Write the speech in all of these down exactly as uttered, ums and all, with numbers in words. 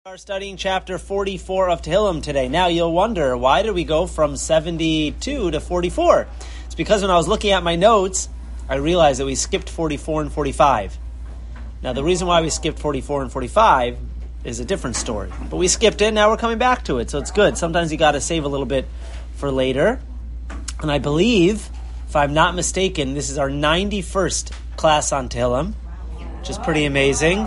We are studying chapter forty-four of Tehillim today. Now you'll wonder, why did we go from seventy-two to forty-four? It's because when I was looking at my notes, I realized that we skipped forty-four and forty-five. Now the reason why we skipped forty-four and forty-five is a different story. But we skipped it, now we're coming back to it, so it's good. Sometimes you got to save a little bit for later. And I believe, if I'm not mistaken, this is our ninety-first class on Tehillim, which is pretty amazing.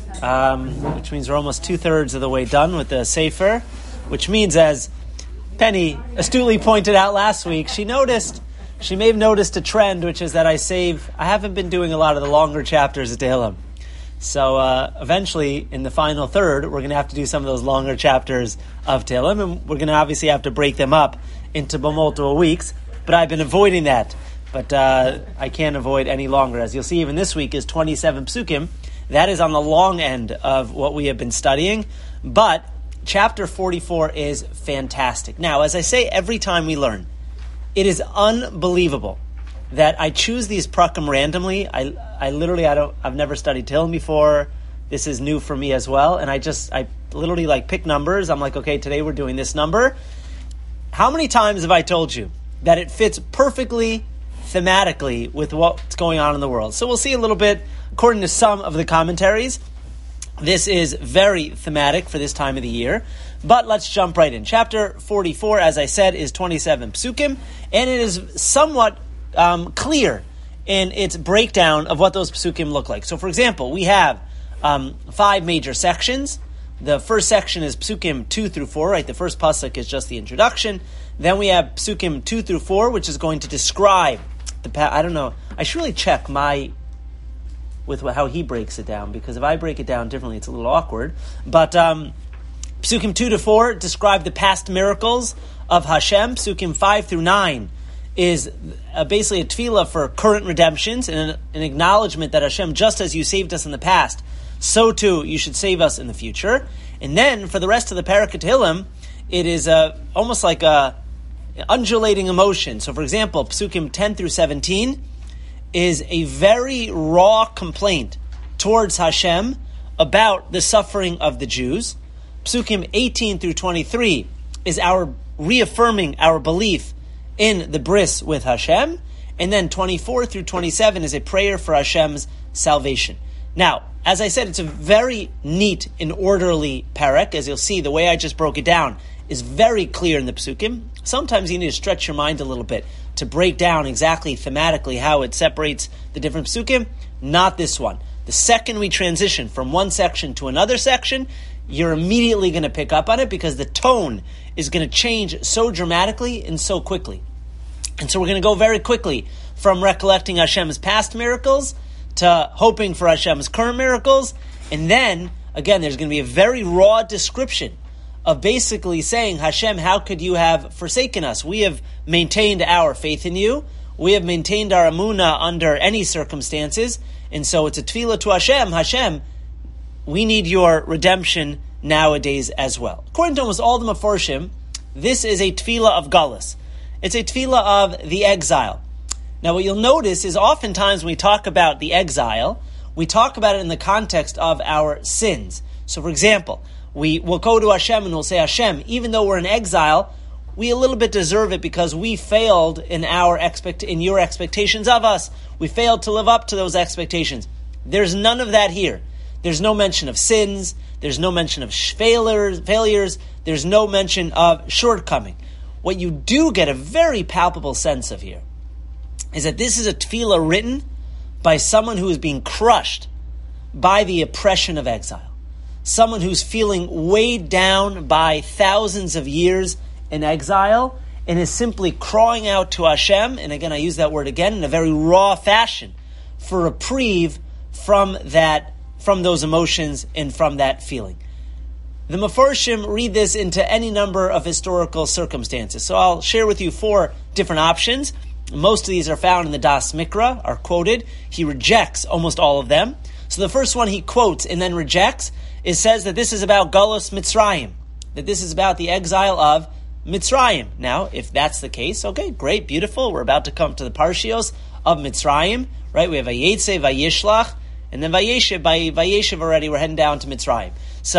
Um, which means we're almost two-thirds of the way done with the Sefer, which means, as Penny astutely pointed out last week, she noticed, she may have noticed a trend, which is that I save, I haven't been doing a lot of the longer chapters of Tehillim. So uh, eventually, in the final third, we're going to have to do some of those longer chapters of Tehillim, and we're going to obviously have to break them up into multiple weeks, but I've been avoiding that. But uh, I can't avoid any longer. As you'll see, even this week is twenty-seven psukim. That is on the long end of what we have been studying. But chapter forty-four is fantastic. Now, as I say every time we learn, it is unbelievable that I choose these prakim randomly. I I literally, I don't, I've never studied Tehillim before. This is new for me as well. And I just, I literally like pick numbers. I'm like, okay, today we're doing this number. How many times have I told you that it fits perfectly thematically with what's going on in the world? So we'll see a little bit. According to some of the commentaries, this is very thematic for this time of the year. But let's jump right in. Chapter forty-four, as I said, is twenty-seven psukim, and it is somewhat um, clear in its breakdown of what those psukim look like. So, for example, we have um, five major sections. The first section is psukim two through four, right? The first pasuk is just the introduction. Then we have psukim two through four, which is going to describe the pa- I don't know. I should really check my with how he breaks it down, because if I break it down differently, it's a little awkward. But um, psukim two to four describe the past miracles of Hashem. Psukim five through nine is uh, basically a tefillah for current redemptions and an, an acknowledgement that Hashem, just as you saved us in the past, so too you should save us in the future. And then for the rest of the Parak Tehillim, it is uh, almost like a undulating emotion. So for example, psukim ten through seventeen is a very raw complaint towards Hashem about the suffering of the Jews. Psukim eighteen through twenty-three is our reaffirming our belief in the bris with Hashem. And then twenty-four through twenty-seven is a prayer for Hashem's salvation. Now, as I said, it's a very neat and orderly parak. As you'll see, the way I just broke it down is very clear in the psukim. Sometimes you need to stretch your mind a little bit to break down exactly thematically how it separates the different psukim. Not this one. The second we transition from one section to another section, you're immediately going to pick up on it, because the tone is going to change so dramatically and so quickly. And so we're going to go very quickly from recollecting Hashem's past miracles to hoping for Hashem's current miracles. And then, again, there's going to be a very raw description of basically saying, Hashem, how could you have forsaken us? We have maintained our faith in you. We have maintained our emunah under any circumstances. And so it's a tefillah to Hashem. Hashem, we need your redemption nowadays as well. According to almost all the Mefarshim, this is a tefillah of galus. It's a tefillah of the exile. Now what you'll notice is oftentimes when we talk about the exile, we talk about it in the context of our sins. So for example, we will go to Hashem and we'll say, Hashem, even though we're in exile, we a little bit deserve it because we failed in our expect in your expectations of us. We failed to live up to those expectations. There's none of that here. There's no mention of sins. There's no mention of failures. failures. There's no mention of shortcoming. What you do get a very palpable sense of here is that this is a tefillah written by someone who is being crushed by the oppression of exile. Someone who's feeling weighed down by thousands of years in exile and is simply crying out to Hashem, and again I use that word again, in a very raw fashion, for reprieve from that, from those emotions and from that feeling. The Mefarshim read this into any number of historical circumstances. So I'll share with you four different options. Most of these are found in the Das Mikra, are quoted. He rejects almost all of them. So the first one he quotes and then rejects, it says that this is about Galus Mitzrayim, that this is about the exile of Mitzrayim. Now, if that's the case, okay, great, beautiful. We're about to come to the Parshios of Mitzrayim, right? We have Vayetze, Vayishlach, and then Vayeshev, by Vayeshev already, we're heading down to Mitzrayim. So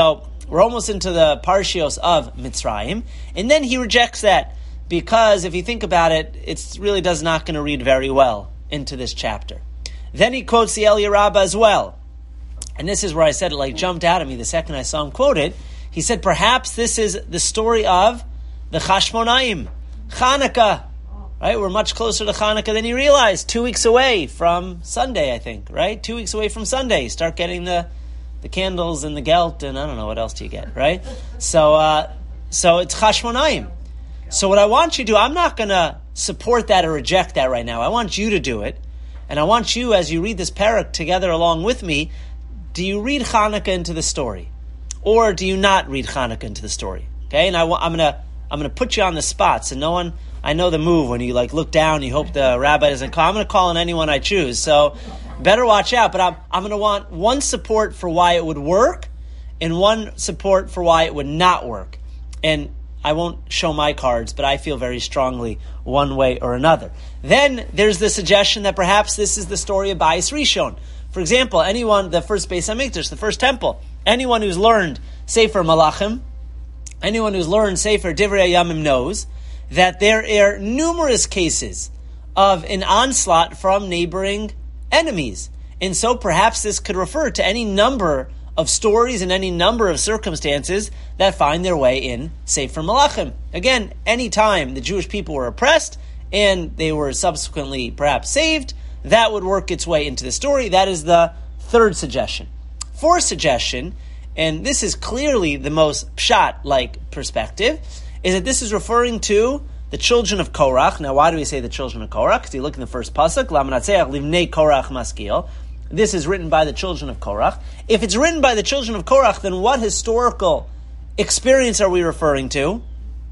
We're almost into the Parshios of Mitzrayim. And then he rejects that because if you think about it, it really does not going to read very well into this chapter. Then he quotes the Eliyah Rabbah as well. And this is where I said it like jumped out at me the second I saw him quote it. He said, perhaps this is the story of the Chashmonaim, Chanukah. Right? We're much closer to Chanukah than you realize. Two weeks away from Sunday, I think. Right? Two weeks away from Sunday. Start getting the, the candles and the gelt and I don't know what else do you get. Right? So, uh, so it's Chashmonaim. So what I want you to do, I'm not going to support that or reject that right now. I want you to do it. And I want you, as you read this parak together along with me, do you read Chanukah into the story? Or do you not read Chanukah into the story? Okay? And I, I'm going to I'm going to put you on the spot. So no one, I know the move when you like look down, you hope the rabbi doesn't call. I'm going to call on anyone I choose. So better watch out. But I'm, I'm going to want one support for why it would work and one support for why it would not work. And I won't show my cards, but I feel very strongly one way or another. Then there's the suggestion that perhaps this is the story of Bayis Rishon. For example, anyone, the first Beis HaMikdash, the first temple, anyone who's learned Sefer Malachim, anyone who's learned Sefer Divrei Yamim knows that there are numerous cases of an onslaught from neighboring enemies. And so perhaps this could refer to any number of stories and any number of circumstances that find their way in Sefer Malachim. Again, any time the Jewish people were oppressed and they were subsequently perhaps saved, that would work its way into the story. That is the third suggestion. Fourth suggestion, and this is clearly the most pshat-like perspective, is that this is referring to the children of Korach. Now, why do we say the children of Korach? Because you look in the first pasuk, Lamanatseach livnei Korach maskil. This is written by the children of Korach. If it's written by the children of Korach, then what historical experience are we referring to?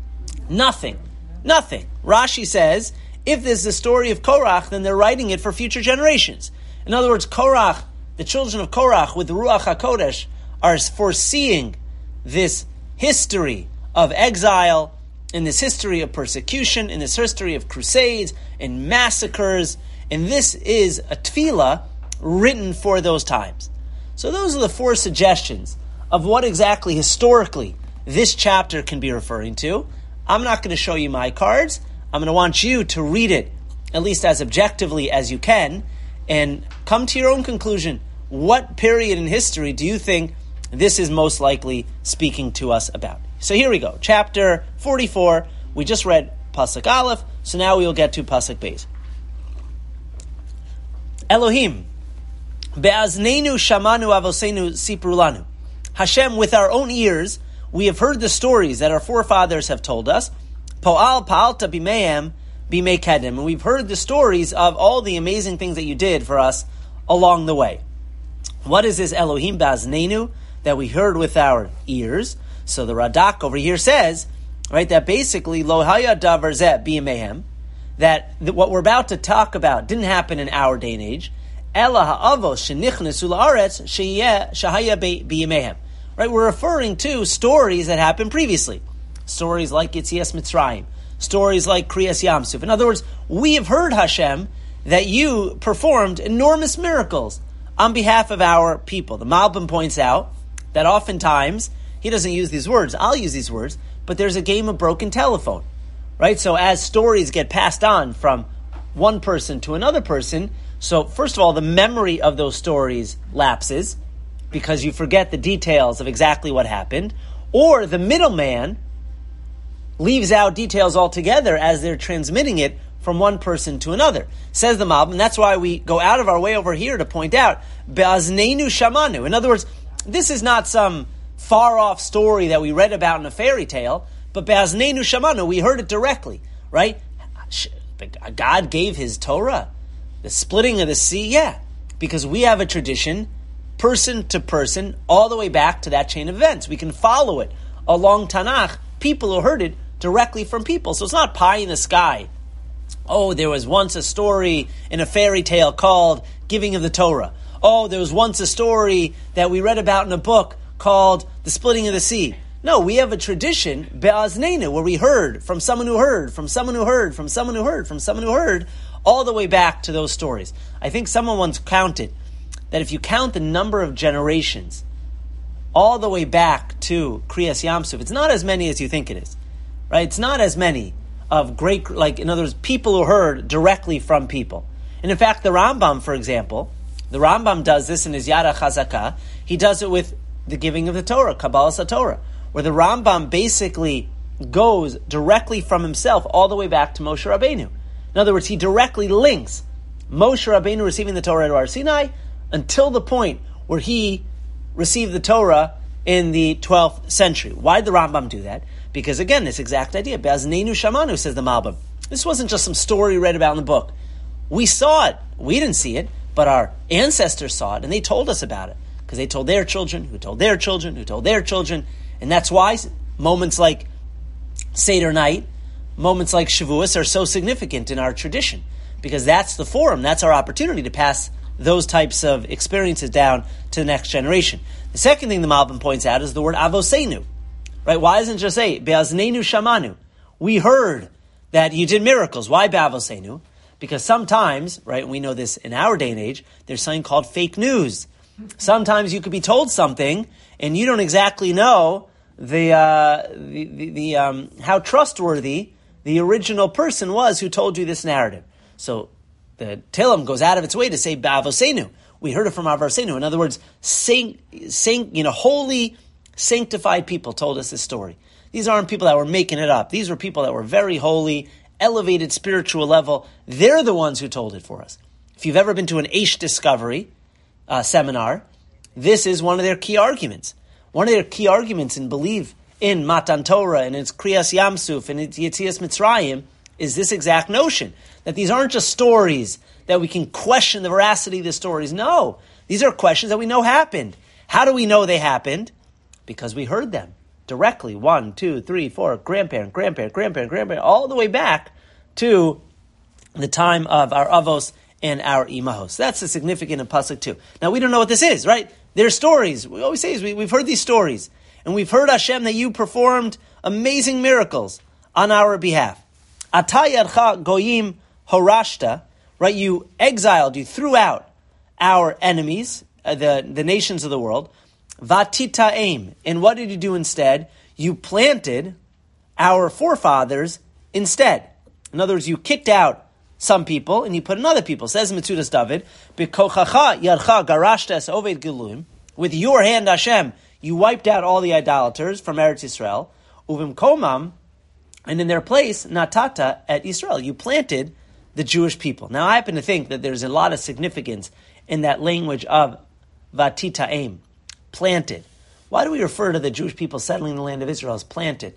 Nothing. Nothing. Rashi says, if this is the story of Korach, then they're writing it for future generations. In other words, Korach, the children of Korach with the Ruach HaKodesh, are foreseeing this history of exile, in this history of persecution, in this history of crusades and massacres, and this is a tefillah written for those times. So those are the four suggestions of what exactly historically this chapter can be referring to. I'm not going to show you my cards. I'm going to want you to read it, at least as objectively as you can, and come to your own conclusion. What period in history do you think this is most likely speaking to us about? So here we go. Chapter forty-four. We just read Pasuk Aleph, so now we will get to Pasuk Beis. Elohim, be'aznenu shamanu avosenu sipru lanu. Hashem, with our own ears, we have heard the stories that our forefathers have told us. Po'al pa'alta bimehem bimei kedem. And we've heard the stories of all the amazing things that you did for us along the way. What is this Elohim be'aznenu that we heard with our ears? So the Radak over here says, right, that basically lo haya davar zeh bimehem, that what we're about to talk about didn't happen in our day and age. Ela ha'avos shenichnesu la'aretz sheyeh shahaya bimehem. Right, we're referring to stories that happened previously. Stories like Yetzias Mitzrayim. Stories like Kriyas Yamsuf. In other words, we have heard, Hashem, that you performed enormous miracles on behalf of our people. The Malbim points out that oftentimes, he doesn't use these words, I'll use these words, but there's a game of broken telephone. Right? So as stories get passed on from one person to another person, so first of all, the memory of those stories lapses, because you forget the details of exactly what happened, or the middleman leaves out details altogether as they're transmitting it from one person to another. Says the Malbim, and that's why we go out of our way over here to point out, Be'aznenu shamanu. In other words, this is not some far-off story that we read about in a fairy tale, but Be'aznenu shamanu, we heard it directly, right? God gave his Torah. The splitting of the sea, yeah, because we have a tradition, person to person, all the way back to that chain of events. We can follow it along Tanakh, people who heard it directly from people. So it's not pie in the sky. Oh, there was once a story in a fairy tale called Giving of the Torah. Oh, there was once a story that we read about in a book called The Splitting of the Sea. No, we have a tradition, Be'aznenu, where we heard from someone who heard, from someone who heard, from someone who heard, from someone who heard, all the way back to those stories. I think someone once counted that if you count the number of generations all the way back to Kriyas Yamsuf, it's not as many as you think it is, right? It's not as many of great, like, in other words, people who heard directly from people. And in fact, the Rambam, for example, the Rambam does this in his Yad HaChazakah. He does it with the giving of the Torah, Kabbalas HaTorah, where the Rambam basically goes directly from himself all the way back to Moshe Rabbeinu. In other words, he directly links Moshe Rabbeinu receiving the Torah at Har Sinai until the point where he received the Torah in the twelfth century. Why did the Rambam do that? Because again, this exact idea, Be'aznenu Shamanu, says the Malbim. This wasn't just some story read about in the book. We saw it. We didn't see it, but our ancestors saw it, and they told us about it. Because they told their children, who told their children, who told their children. And that's why moments like Seder night, moments like Shavuos are so significant in our tradition. Because that's the forum, that's our opportunity to pass those types of experiences down to the next generation. The second thing the Malbim points out is the word avosenu. Right? Why doesn't it just say, Be'aznenu Shamanu? We heard that you did miracles. Why Be'avosenu? Because sometimes, right, we know this in our day and age, there's something called fake news. Sometimes you could be told something, and you don't exactly know the, uh, the, the, the um, how trustworthy the original person was who told you this narrative. So the Tehillim goes out of its way to say Ba'avosenu. We heard it from Avosenu. In other words, saint, saint, you know, holy, sanctified people told us this story. These aren't people that were making it up. These were people that were very holy, elevated spiritual level. They're the ones who told it for us. If you've ever been to an Aish Discovery uh, seminar, this is one of their key arguments. One of their key arguments in belief in Matan Torah and its Kriyas Yamsuf and its Yetzias Mitzrayim is this exact notion that these aren't just stories that we can question the veracity of the stories. No, these are questions that we know happened. How do we know they happened? Because we heard them directly. One, two, three, four, grandparent, grandparent, grandparent, grandparent, all the way back to the time of our avos and our imahos. That's a significant in pasuk too. Now we don't know what this is, right? They're stories. We always say is we, we've heard these stories, and we've heard Hashem that you performed amazing miracles on our behalf. Atah yadcha goyim horashta, right? You exiled, you threw out our enemies, uh, the the nations of the world. Vatita aim. And what did you do instead? You planted our forefathers instead. In other words, you kicked out some people and you put in other people. Says Metzudas David, B'kochacha yadcha garashta es oved giluim. With your hand, Hashem, you wiped out all the idolaters from Eretz Yisrael. Uvim komam, and in their place, natata at Israel. You planted the Jewish people. Now, I happen to think that there's a lot of significance in that language of vatita aim. Planted. Why do we refer to the Jewish people settling the land of Israel as planted?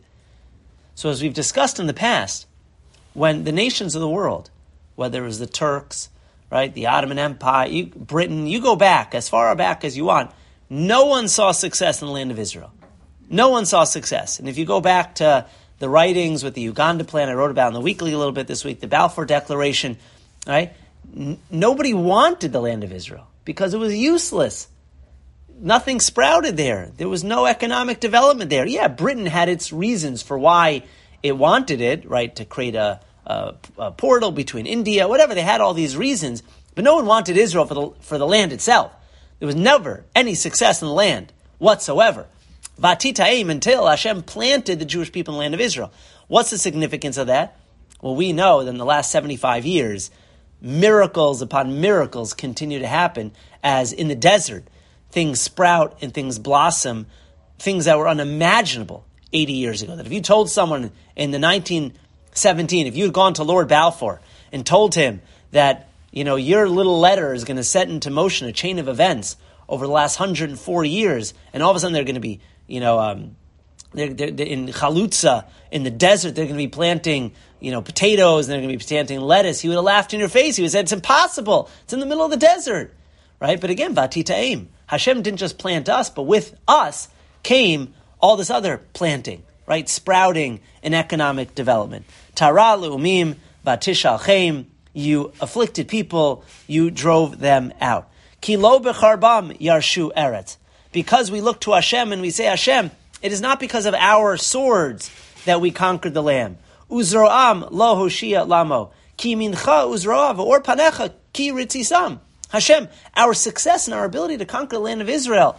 So as we've discussed in the past, when the nations of the world, whether it was the Turks, right, the Ottoman Empire, you, Britain, you go back, as far back as you want, no one saw success in the land of Israel. No one saw success. And if you go back to the writings with the Uganda plan, I wrote about in the weekly a little bit this week, the Balfour Declaration, right, N- nobody wanted the land of Israel because it was useless. Nothing sprouted there. There was no economic development there. Yeah, Britain had its reasons for why it wanted it, right, to create a, a, a portal between India, whatever. They had all these reasons, but no one wanted Israel for the for the land itself. There was never any success in the land whatsoever. Vatitaim, until Hashem planted the Jewish people in the land of Israel. What's the significance of that? Well, we know that in the last seventy-five years, miracles upon miracles continue to happen as in the desert, things sprout and things blossom, things that were unimaginable eighty years ago. That if you told someone in the nineteen seventeen, if you had gone to Lord Balfour and told him that, you know, your little letter is going to set into motion a chain of events over the last one hundred four years, and all of a sudden they're going to be, you know, um, they're, they're, they're in Chalutza, in the desert, they're going to be planting, you know, potatoes, and they're going to be planting lettuce, he would have laughed in your face. He would have said, it's impossible. It's in the middle of the desert. Right? But again, Vatitaim. Hashem didn't just plant us, but with us came all this other planting, right? Sprouting in economic development. Tara le'umim vatishalchem. You afflicted people, you drove them out. Ki lo becharbam yarshu eretz. Because we look to Hashem and we say, Hashem, it is not because of our swords that we conquered the land. Uzroam lo hoshia lamo. Ki mincha uzroav or panecha ki ritzisam. Hashem, our success and our ability to conquer the land of Israel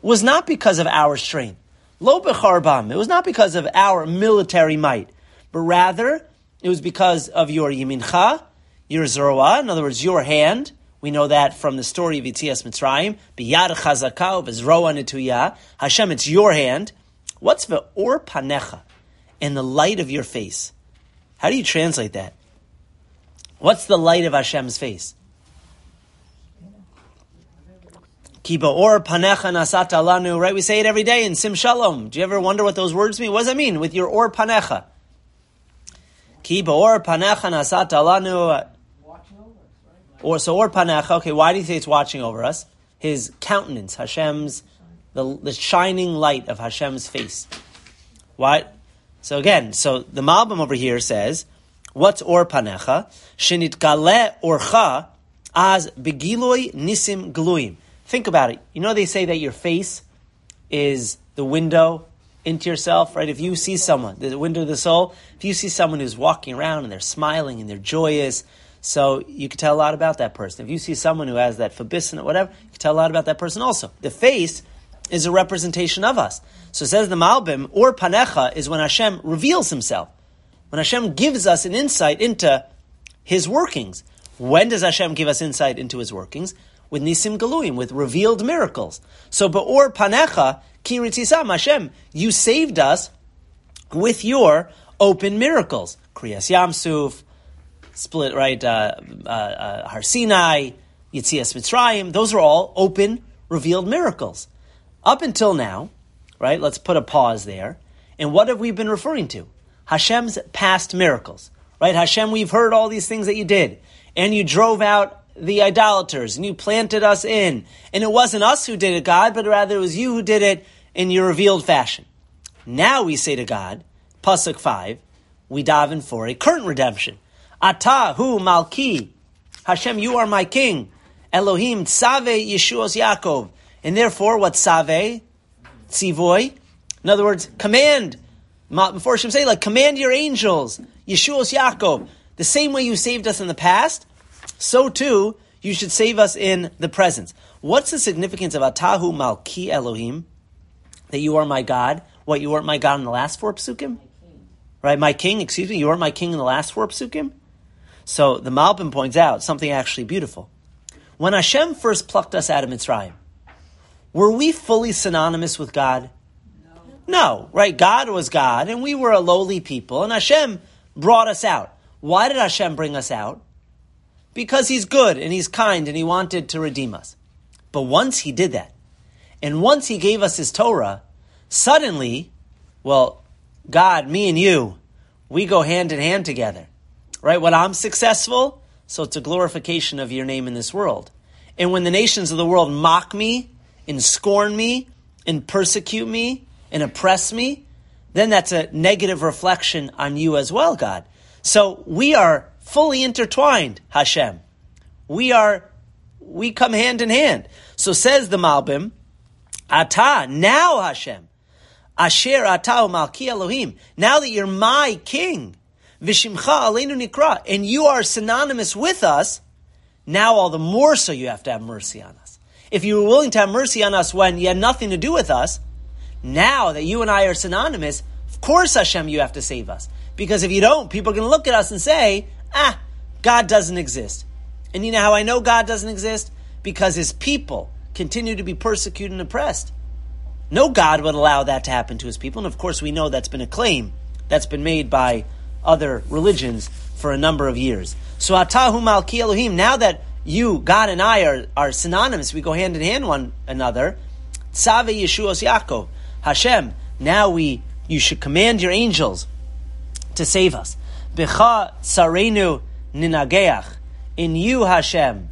was not because of our strength. Lo b'charbam. It was not because of our military might, but rather it was because of your yimincha, your zroa, in other words, your hand. We know that from the story of Yetzias Mitzrayim. B'yad chazaka v'zroa netuya. Hashem, it's your hand. What's ve'or panecha? And the light of your face. How do you translate that? What's the light of Hashem's face? Ki ba'or panecha nasata lanu. Right, we say it every day in Sim Shalom. Do you ever wonder what those words mean? What does that mean? With your or panecha. Ki ba'or panecha nasata lanu. Or so or panecha. Okay, why do you say it's watching over us? His countenance, Hashem's, the, the shining light of Hashem's face. Why? So again, so the Malbim over here says, what's or panecha? Shenit gale orcha as begiloi nisim gluim. Think about it. You know they say that your face is the window into yourself, right? If you see someone, the window of the soul, if you see someone who's walking around and they're smiling and they're joyous, so you can tell a lot about that person. If you see someone who has that fabison or whatever, you can tell a lot about that person also. The face is a representation of us. So it says the Malbim, or panecha is when Hashem reveals himself. When Hashem gives us an insight into his workings. When does Hashem give us insight into his workings? With nisim galuim, with revealed miracles. So, ba'or panecha, ki ritzisam, Hashem, you saved us with your open miracles. Kriyas Yamsuf, split, right, uh, uh, uh, Har Sinai, Yetzias Mitzrayim, those are all open, revealed miracles. Up until now, right, let's put a pause there. And what have we been referring to? Hashem's past miracles, right? Hashem, we've heard all these things that you did. And you drove out the idolaters, and you planted us in. And it wasn't us who did it, God, but rather it was you who did it in your revealed fashion. Now we say to God, Pasuk five, we daven for a current redemption. Ata hu malki, Hashem, you are my king. Elohim tzave Yeshuos Yaakov. And therefore, what tzave? Tzivoy. In other words, command. Before Hashem say, like, command your angels. Yeshuos Yaakov. The same way you saved us in the past, so too, you should save us in the present. What's the significance of Atahu Malki Elohim? That you are my God. What, you weren't my God in the last four psukim? Right, my king, excuse me, you weren't my king in the last four psukim? So the Malbim points out something actually beautiful. When Hashem first plucked us out of Mitzrayim, were we fully synonymous with God? No. No, right? God was God, and we were a lowly people, and Hashem brought us out. Why did Hashem bring us out? Because he's good, and he's kind, and he wanted to redeem us. But once he did that, and once he gave us his Torah, suddenly, well, God, me and you, we go hand in hand together. Right? When I'm successful, so it's a glorification of your name in this world. And when the nations of the world mock me, and scorn me, and persecute me, and oppress me, then that's a negative reflection on you as well, God. So we are fully intertwined, Hashem. We are, we come hand in hand. So says the Malbim, Ata, now Hashem, Asher Ata Malki Elohim, now that you're my king, Vishimcha Aleinu Nikra, and you are synonymous with us, now all the more so you have to have mercy on us. If you were willing to have mercy on us when you had nothing to do with us, now that you and I are synonymous, of course, Hashem, you have to save us. Because if you don't, people are going to look at us and say, ah, God doesn't exist. And you know how I know God doesn't exist? Because his people continue to be persecuted and oppressed. No God would allow that to happen to his people. And of course, we know that's been a claim that's been made by other religions for a number of years. So, Atahu Malki Elohim, now that you, God and I are, are synonymous, we go hand in hand one another, Tzave Yeshuos Yaakov, Hashem, now we, you should command your angels to save us. Becha Tsarenu Ninageach, in you Hashem,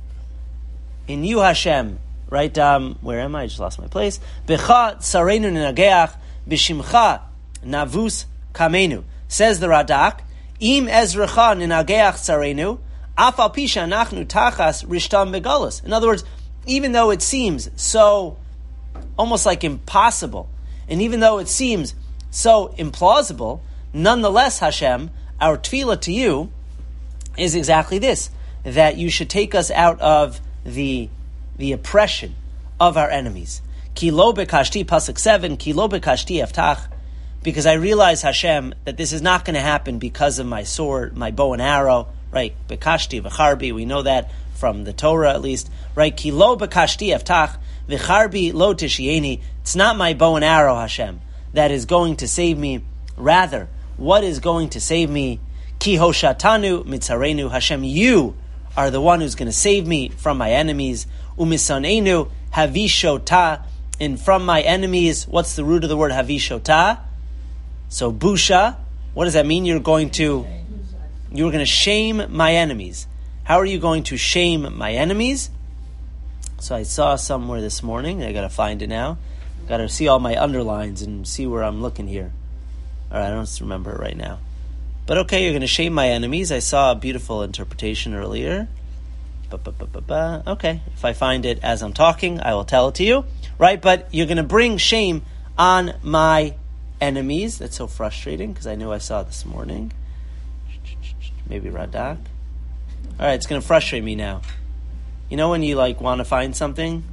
in you Hashem, right, um, where am I? I just lost my place. Becha Tsarenu Ninageach, Bishimcha Navus Kamenu. Says the Radak, Im Ezrecha Ninageach Tsarenu, Afal Pisha Nachnu Tachas Rishtam Begalus. In other words, even though it seems so almost like impossible, and even though it seems so implausible, nonetheless, Hashem, our tefillah to you is exactly this, that you should take us out of the, the oppression of our enemies. Ki lo bekashti, pasuk seven, ki lo bekashti eftach, because I realize, Hashem, that this is not going to happen because of my sword, my bow and arrow, right? Bekashti v'charbi, we know that from the Torah at least, right? Ki lo bekashti eftach, v'charbi lo tishieni. It's not my bow and arrow, Hashem, that is going to save me. Rather, what is going to save me? Ki hoshatanu mitzarenu, Hashem, you are the one who's going to save me from my enemies. Umisanenu havishota, and from my enemies, what's the root of the word havishota? So busha, what does that mean? You're going to, you're going to shame my enemies. How are you going to shame my enemies? So I saw somewhere this morning, I got to find it now. Got to see all my underlines and see where I'm looking here. All right, I don't remember it right now. But okay, you're going to shame my enemies. I saw a beautiful interpretation earlier. Ba-ba-ba-ba-ba. Okay, if I find it as I'm talking, I will tell it to you. Right, but you're going to bring shame on my enemies. That's so frustrating because I knew I saw it this morning. Maybe Radak. All right, it's going to frustrate me now. You know when you like want to find something?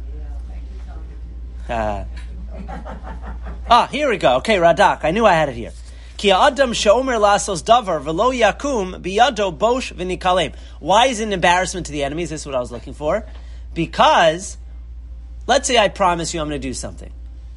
Ah. ah, here we go. Okay, Radak. I knew I had it here. Ki adam sheomer lasos davar v'lo yakum biyado bosh v'nikalem. Why is it an embarrassment to the enemies? This is what I was looking for. Because, let's say I promise you I'm going to do something.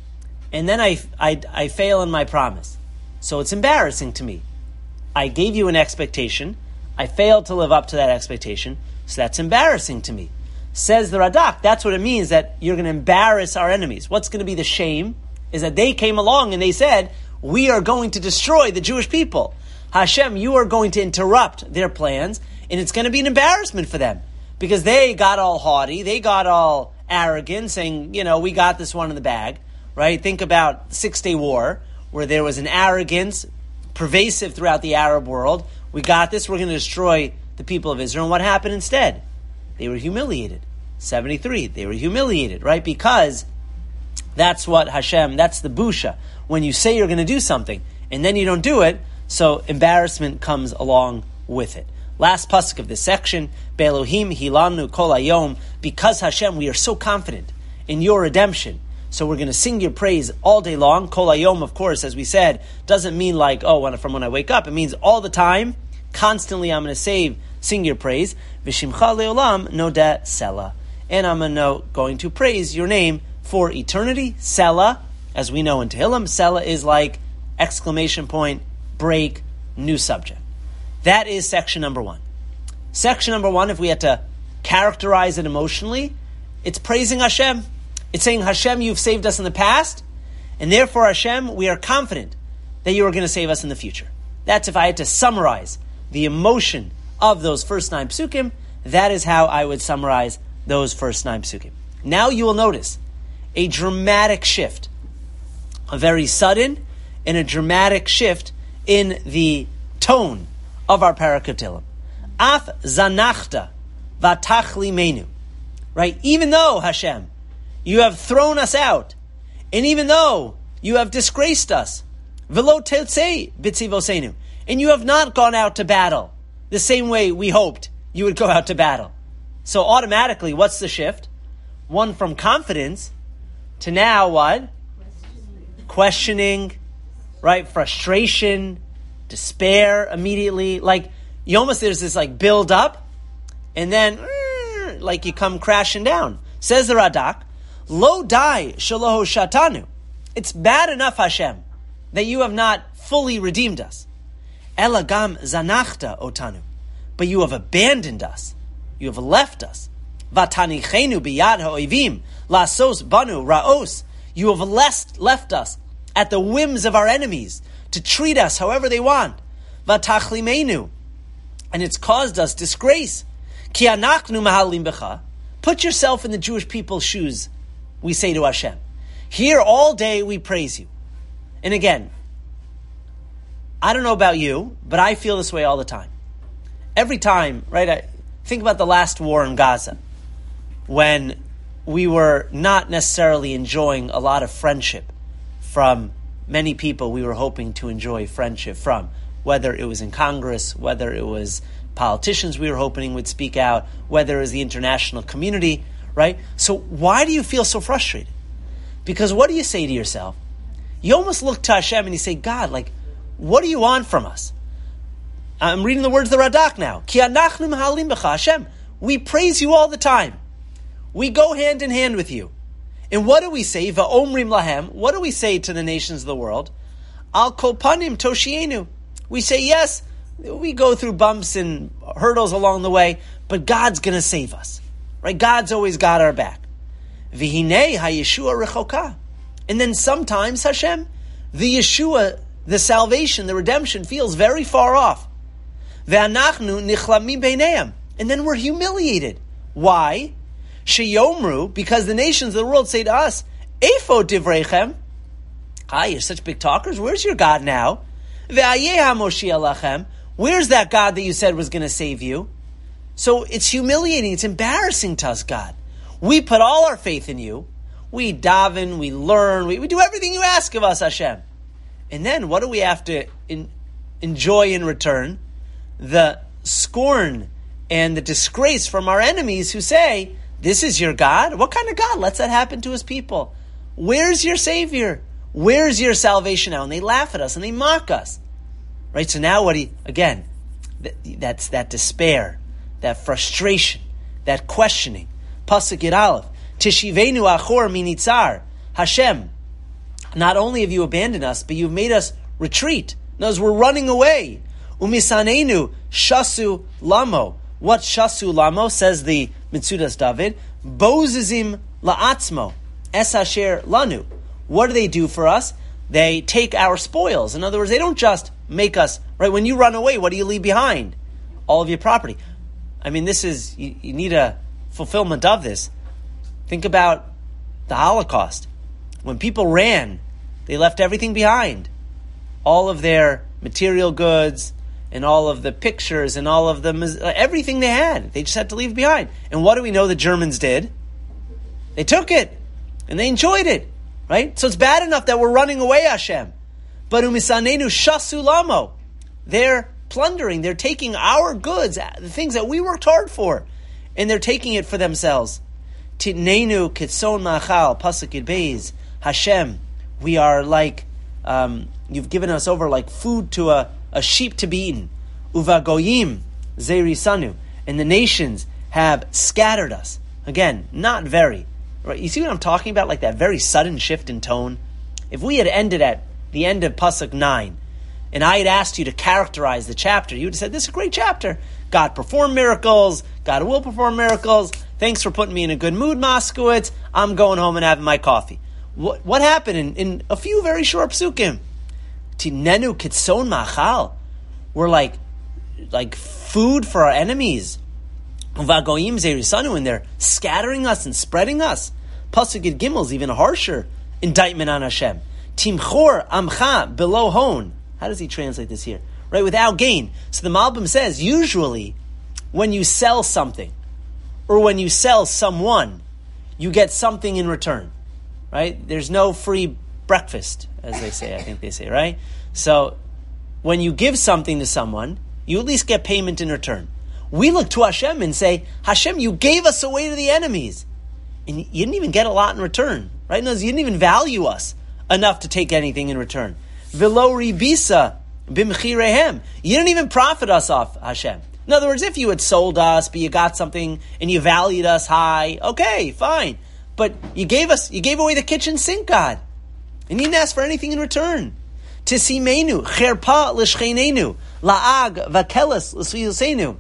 And then I, I, I fail in my promise. So it's embarrassing to me. I gave you an expectation. I failed to live up to that expectation. So that's embarrassing to me. Says the Radak, that's what it means, that you're going to embarrass our enemies. What's going to be the shame is that they came along and they said, we are going to destroy the Jewish people. Hashem, you are going to interrupt their plans, and it's going to be an embarrassment for them. Because they got all haughty, they got all arrogant, saying, you know, we got this one in the bag. Right? Think about the Six-Day War, where there was an arrogance pervasive throughout the Arab world. We got this, we're going to destroy the people of Israel. And what happened instead? They were humiliated. seventy-three, they were humiliated, right? Because that's what Hashem, that's the busha. When you say you're going to do something, and then you don't do it, so embarrassment comes along with it. Last pasuk of this section, Be'elohim hilanu kol hayom, because Hashem, we are so confident in your redemption. So we're going to sing your praise all day long. Kol hayom, of course, as we said, doesn't mean like, oh, when, from when I wake up. It means all the time, constantly I'm going to save, sing your praise. V'shimcha le'olam noda sela. And I'm gonna, going to praise your name for eternity. Sela, as we know in Tehillim, Sela is like exclamation point, break, new subject. That is section number one. Section number one, if we had to characterize it emotionally, it's praising Hashem. It's saying, Hashem, you've saved us in the past, and therefore, Hashem, we are confident that you are going to save us in the future. That's if I had to summarize the emotion of those first nine psukim, that is how I would summarize those first nine psukim. Now you will notice a dramatic shift, a very sudden and a dramatic shift in the tone of our parak of Tehillim. Af zanachta vatachli menu. Right? Even though, Hashem, you have thrown us out, and even though you have disgraced us, velo tetzei bitzivosenu, and you have not gone out to battle the same way we hoped you would go out to battle. So automatically, what's the shift? One from confidence to now what? Questioning, Questioning right? Frustration, despair immediately. Like, you almost, there's this like build up, and then like you come crashing down. Says the Radak, Lo dai shaloho shatanu. It's bad enough, Hashem, that you have not fully redeemed us. Elagam zanachta otanu. But you have abandoned us. You have left us. Vatanichenu biyad ha'oivim lasos banu raos. You have left, left us at the whims of our enemies to treat us however they want. Vatachlimenu. And it's caused us disgrace. Ki anachnu mahalim becha. Put yourself in the Jewish people's shoes, we say to Hashem. Here all day we praise you. And again, I don't know about you, but I feel this way all the time. Every time, right, I think about the last war in Gaza, when we were not necessarily enjoying a lot of friendship from many people we were hoping to enjoy friendship from, whether it was in Congress, whether it was politicians we were hoping would speak out, whether it was the international community, right? So why do you feel so frustrated? Because what do you say to yourself? You almost look to Hashem and you say, God, like, what do you want from us? I'm reading the words of the Radak now. Ki anachnu mehalim b'cha, Hashem, we praise you all the time. We go hand in hand with you. And what do we say? Va'omrim lahem. What do we say to the nations of the world? Al kol panim toshienu. We say, yes, we go through bumps and hurdles along the way, but God's going to save us. Right? God's always got our back. V'hinei ha-yeshua rechoka. And then sometimes, Hashem, the Yeshua, the salvation, the redemption feels very far off. Ve'anachnu nichlami beineim. And then we're humiliated. Why? Sheyomru, because the nations of the world say to us, Eifo divreichem. Hi, you're such big talkers. Where's your God now? Ve'ayeh ha-moshia lachem. Where's that God that you said was going to save you? So it's humiliating. It's embarrassing to us, God. We put all our faith in you. We daven, we learn, we, we do everything you ask of us, Hashem. And then what do we have to in, enjoy in return? The scorn and the disgrace from our enemies who say, this is your God? What kind of God lets that happen to his people? Where's your Savior? Where's your salvation now? And they laugh at us and they mock us. Right? So now what do you, again, th- that's that despair, that frustration, that questioning. Pasuk Yud Aleph. Tishivenu achor minitzar. Hashem, not only have you abandoned us, but you've made us retreat. In other words, we're running away. Umisanenu shasu lamo. What shasu lamo, says the Mitzudas David? Bozizim la'atzmo. Es asher lanu. What do they do for us? They take our spoils. In other words, they don't just make us, right, when you run away, what do you leave behind? All of your property. I mean, this is, you, you need a fulfillment of this. Think about the Holocaust. When people ran, they left everything behind. All of their material goods and all of the pictures and all of the, everything they had. They just had to leave behind. And what do we know the Germans did? They took it and they enjoyed it. Right? So it's bad enough that we're running away, Hashem. But umisanenu shasu lamo. They're plundering. They're taking our goods, the things that we worked hard for, and they're taking it for themselves. Titnenu kitson machal pasuk Yud Beis. Hashem, we are like, um, you've given us over like food to a, a sheep to be eaten. Uvagoyim zerisanu. And the nations have scattered us. Again, not very. Right? You see what I'm talking about? Like that very sudden shift in tone. If we had ended at the end of Pasuk nine, and I had asked you to characterize the chapter, you would have said, this is a great chapter. God performed miracles. God will perform miracles. Thanks for putting me in a good mood, Moskowitz. I'm going home and having my coffee. What, what happened in, in a few very short psukim? Tinenu kitson machal. We're like, like food for our enemies. Vagoyim zerisanu, and they're scattering us and spreading us. Pasuk Yud Gimel is even a harsher indictment on Hashem. Timchor amcha below hon. How does he translate this here? Right, without gain. So the Malbim says, usually, when you sell something, or when you sell someone, you get something in return. Right? There's no free breakfast, as they say, I think they say, right? So, when you give something to someone, you at least get payment in return. We look to Hashem and say, Hashem, you gave us away to the enemies. And you didn't even get a lot in return. Right? No, you didn't even value us enough to take anything in return. Velo ribisa bimchirehem. You didn't even profit us off, Hashem. In other words, if you had sold us, but you got something and you valued us high, okay, fine. But you gave us, you gave away the kitchen sink, God. And you didn't ask for anything in return. Tisimenu, cherpa l'shchenenu, la'ag vakeles l'sviyosenu.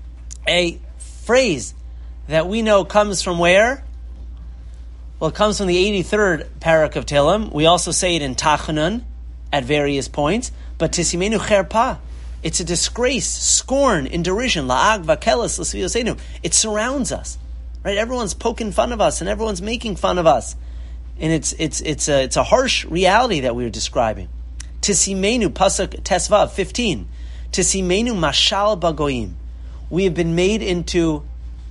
A phrase that we know comes from where? Well, it comes from the eighty-third parak of Tehillim. We also say it in Tachanun at various points. But Tisimenu cherpa. It's a disgrace, scorn, and derision. La'ag vakeles l'sviyosenu. It surrounds us. Right? Everyone's poking fun of us and everyone's making fun of us. And it's it's it's a it's a harsh reality that we are describing. Tisimenu, pasuk tesvav fifteen. Tisimenu mashal bagoyim. We have been made into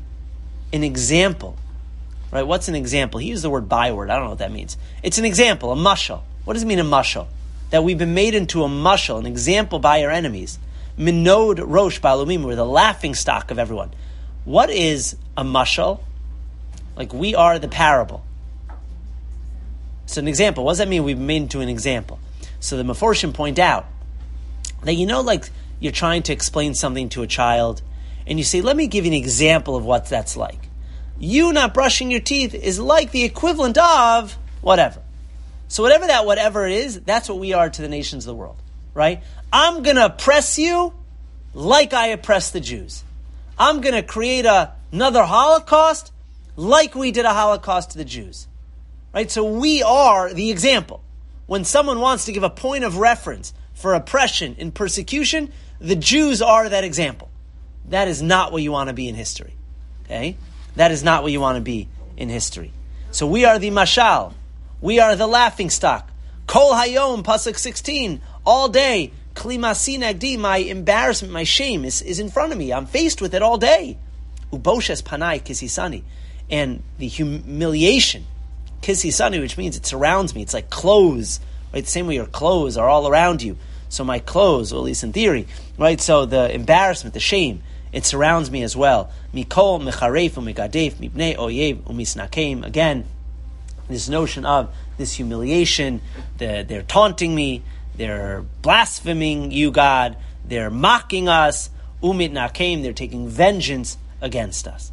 an example. Right? What's an example? He used the word byword. I don't know what that means. It's an example, a mashal. What does it mean, a mashal? That we've been made into a mashal, an example by our enemies. Minod rosh ba'alumim, we're the laughing stock of everyone. What is a mashal? Like, we are the parable. So an example, what does that mean? We've made into an example. So the Meforshim point out that, you know, like you're trying to explain something to a child, and you say, let me give you an example of what that's like. You not brushing your teeth is like the equivalent of whatever. So whatever that whatever is, that's what we are to the nations of the world, right? I'm going to oppress you like I oppressed the Jews. I'm going to create a, another Holocaust like we did a Holocaust to the Jews, right? So we are the example. When someone wants to give a point of reference for oppression and persecution, the Jews are that example. That is not what you want to be in history, okay? That is not what you want to be in history. So we are the mashal. We are the laughing stock. Kol hayom, pasuk sixteen, all day, klimasi nagdi, my embarrassment, my shame is, is in front of me. I'm faced with it all day. Uboshes panai kisisani. And the humiliation, kisisani, which means it surrounds me. It's like clothes, right? The same way your clothes are all around you. So my clothes, or at least in theory, right? So the embarrassment, the shame, it surrounds me as well. Mikol, mecharef, umigadef, mibnei, oyev, umisnakeim. Again, this notion of this humiliation, the, they're taunting me, they're blaspheming you, God, they're mocking us, umit nakeim, they're taking vengeance against us.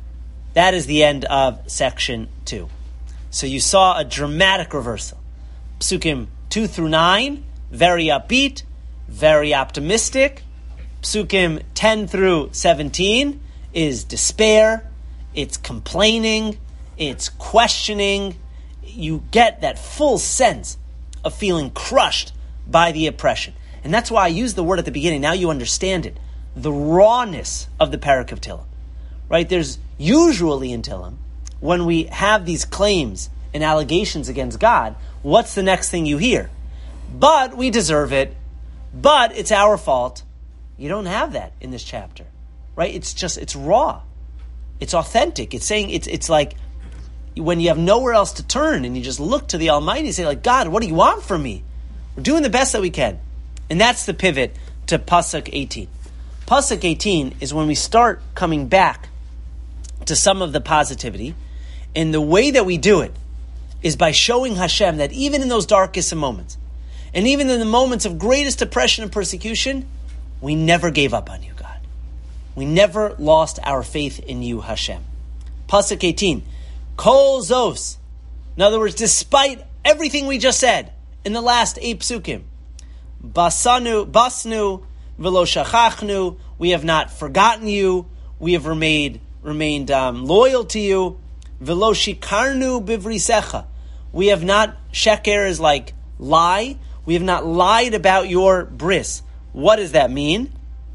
That is the end of section two. So you saw a dramatic reversal. Psukim two through nine, very upbeat, very optimistic. Psukim ten through seventeen is despair, it's complaining, it's questioning. You get that full sense of feeling crushed by the oppression. And that's why I used the word at the beginning. Now you understand it. The rawness of the Parak of Tehillim. Right? There's usually in Tehillim, when we have these claims and allegations against God, what's the next thing you hear? But we deserve it. But it's our fault. You don't have that in this chapter. Right? It's just, it's raw. It's authentic. It's saying, it's it's like when you have nowhere else to turn and you just look to the Almighty and say, like, God, what do you want from me? We're doing the best that we can. And that's the pivot to Pasuk eighteen. Pasuk eighteen is when we start coming back to some of the positivity. And the way that we do it is by showing Hashem that even in those darkest of moments, and even in the moments of greatest oppression and persecution, we never gave up on you, God. We never lost our faith in you, Hashem. Pasuk eighteen. Kol zos. In other words, despite everything we just said in the last eight psukim, basanu, basnu, v'lo shachachnu, we have not forgotten you, we have remained remained um, loyal to you, v'lo shikarnu bivrisecha, we have not, sheker is like lie, we have not lied about your bris. What does that mean?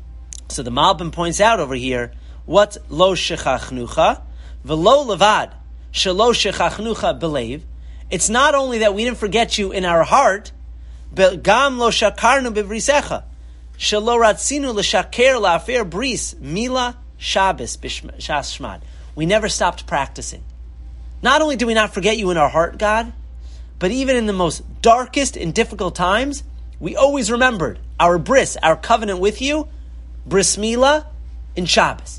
So the Malbim points out over here, what lo shechachnucha, v'lo levad, shelo shechachnucha belev. It's not only that we didn't forget you in our heart, but gam lo shakarnu bivrisecha, shelo ratzinu l'shaker la'afer bris, mila Shabbos b'shas shmad. We never stopped practicing. Not only do we not forget you in our heart, God, but even in the most darkest and difficult times, we always remembered our bris, our covenant with you, bris mila, in Shabbos.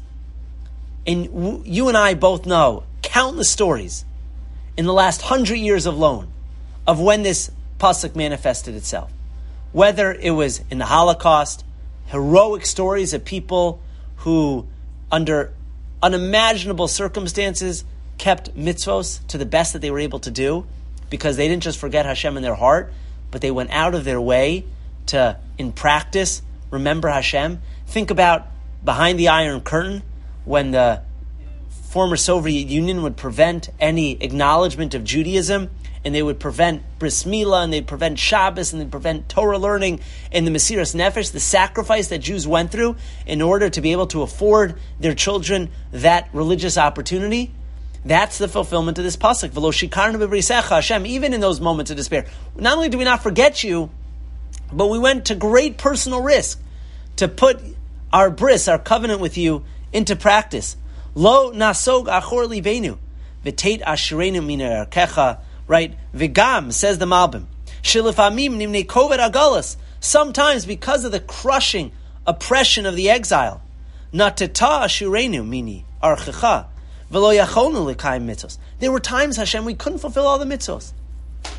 And w- you and I both know countless stories in the last hundred years alone of when this pasuk manifested itself. Whether it was in the Holocaust, heroic stories of people who, under unimaginable circumstances, kept mitzvos to the best that they were able to do, because they didn't just forget Hashem in their heart, but they went out of their way to, in practice, remember Hashem. Think about behind the Iron Curtain, when the former Soviet Union would prevent any acknowledgement of Judaism, and they would prevent Bris Milah, and they'd prevent Shabbos, and they'd prevent Torah learning, and the Mesiras Nefesh, the sacrifice that Jews went through in order to be able to afford their children that religious opportunity. That's the fulfillment of this pasuk. V'lo shikarnu b'brisecha, Hashem, even in those moments of despair, not only do we not forget you, but we went to great personal risk to put our bris, our covenant with you, into practice. Lo nasog achor libenu, v'teit ashirenu mina erkecha. Right? Vigam, says the Malbim, shilifamim nimnei kovet agalas. Sometimes, because of the crushing oppression of the exile, natata ashirenu mini archecha, v'lo yacholnu l'kayim mitzvos. There were times, Hashem, we couldn't fulfill all the mitzvos.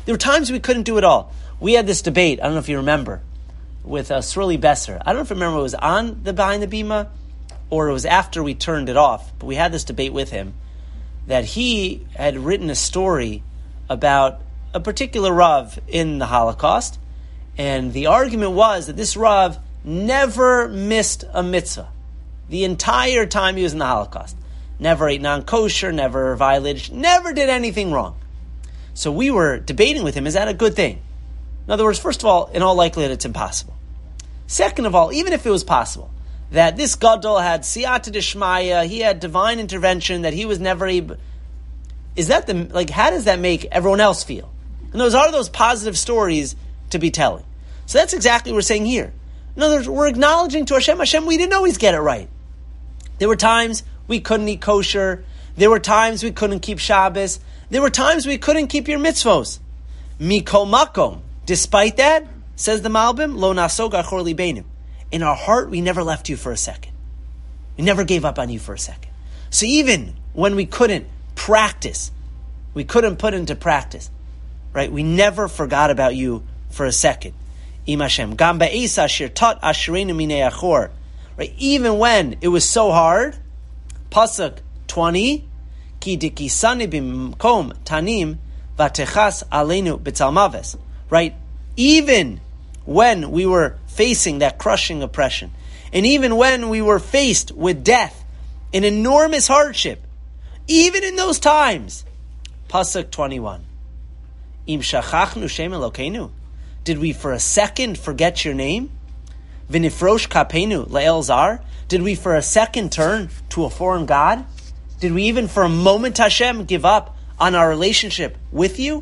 There were times we couldn't do it all. We had this debate, I don't know if you remember, with uh, Sruli Besser. I don't know if you remember it was on the Behind the Bima or it was after we turned it off, but we had this debate with him that he had written a story about a particular Rav in the Holocaust, and the argument was that this Rav never missed a mitzvah the entire time he was in the Holocaust. Never ate non-kosher, never violated, never did anything wrong. So we were debating with him, is that a good thing? In other words, first of all, in all likelihood, it's impossible. Second of all, even if it was possible, that this Gadol had siyata d'shmaya, he had divine intervention, that he was never able, is that the, like, how does that make everyone else feel? And those are those positive stories to be telling. So that's exactly what we're saying here. In other words, we're acknowledging to Hashem, Hashem, we didn't always get it right. There were times we couldn't eat kosher. There were times we couldn't keep Shabbos. There were times we couldn't keep your mitzvos. Mikol makom. Despite that, says the Malbim, lo nasog achor libeinu. In our heart, we never left you for a second. We never gave up on you for a second. So even when we couldn't practice, we couldn't put into practice, right? We never forgot about you for a second. Im Hashem. Gam ba'isa shirtat ashereinu minei achor. Right? Even when it was so hard, Pasuk twenty, Ki dikisani bimkom tanim vatechas aleinu b'tzalmaves. Right? Even when we were facing that crushing oppression, and even when we were faced with death, an enormous hardship, even in those times, Pasuk twenty-one, Im shachachnu shem Elokeinu. Did we for a second forget your name? V'nifrosh kapenu la'el zar. Did we for a second turn to a foreign god? Did we even for a moment, Hashem, give up on our relationship with you?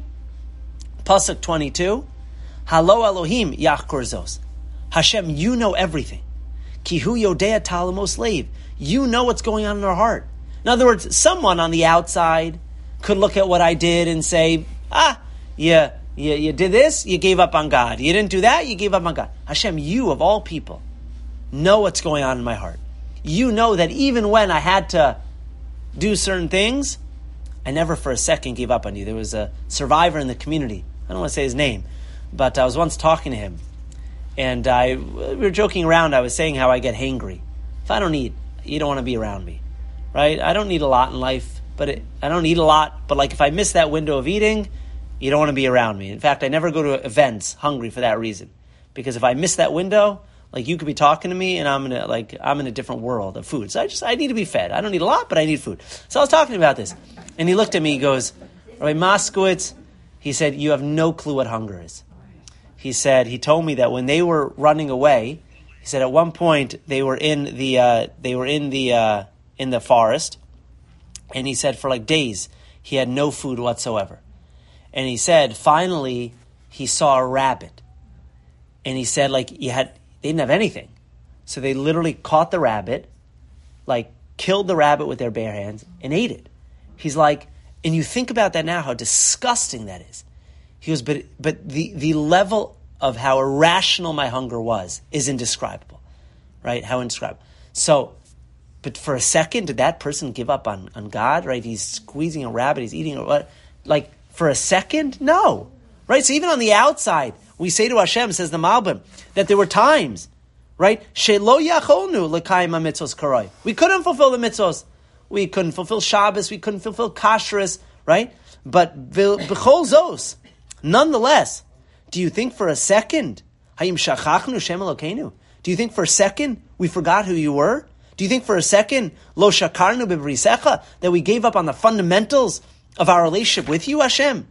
Pasuk twenty-two. Halo Elohim yachkor zos. Hashem, you know everything. Kihu yodea talamos leiv. You know what's going on in our heart. In other words, someone on the outside could look at what I did and say, ah, yeah, You, you did this, you gave up on God. You didn't do that, you gave up on God. Hashem, you of all people know what's going on in my heart. You know that even when I had to do certain things, I never for a second gave up on you. There was a survivor in the community. I don't want to say his name, but I was once talking to him, and I we were joking around. I was saying how I get hangry. If I don't eat, you don't want to be around me, right? I don't need a lot in life, but it, I don't eat a lot. But like if I miss that window of eating, you don't want to be around me. In fact, I never go to events hungry for that reason. Because if I miss that window, like you could be talking to me and I'm in a, like, I'm in a different world of food. So I just, I need to be fed. I don't need a lot, but I need food. So I was talking about this. And he looked at me, he goes, Rabbi Moskowitz, he said, you have no clue what hunger is. He said, he told me that when they were running away, he said at one point they were in the, uh, they were in the, uh, in the forest. And he said for like days, he had no food whatsoever. And he said, finally, he saw a rabbit. And he said, like, you had, they didn't have anything. So they literally caught the rabbit, like, killed the rabbit with their bare hands, and ate it. He's like, and you think about that now, how disgusting that is. He goes, but but the, the level of how irrational my hunger was is indescribable. Right? How indescribable. So, but for a second, did that person give up on, on God? Right? He's squeezing a rabbit, he's eating a what? Like, for a second? No. Right? So even on the outside, we say to Hashem, says the Malbim, that there were times, right? Shelo yacholnu l'kayim ha-mitzvos karoi. We couldn't fulfill the mitzvos. We couldn't fulfill Shabbos. We couldn't fulfill kashrus, right? But b'chol zos, nonetheless, do you think for a second, hayim shachachnu Shem Elokeinu? Do you think for a second we forgot who you were? Do you think for a second, lo shakarnu b'brisecha, that we gave up on the fundamentals of our relationship with you, Hashem?